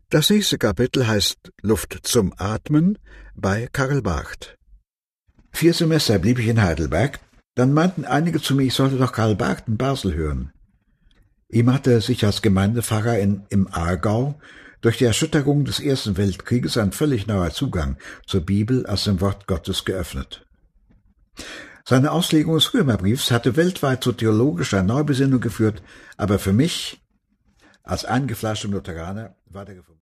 Das nächste Kapitel heißt Luft zum Atmen bei Karl Barth. 4 Semester blieb ich in Heidelberg, dann meinten einige zu mir, ich sollte doch Karl Barth in Basel hören. Ihm hatte sich als Gemeindepfarrer im Aargau durch die Erschütterung des Ersten Weltkrieges ein völlig neuer Zugang zur Bibel als dem Wort Gottes geöffnet. Seine Auslegung des Römerbriefs hatte weltweit zu theologischer Neubesinnung geführt, aber für mich, als eingefleischter Lutheraner, war der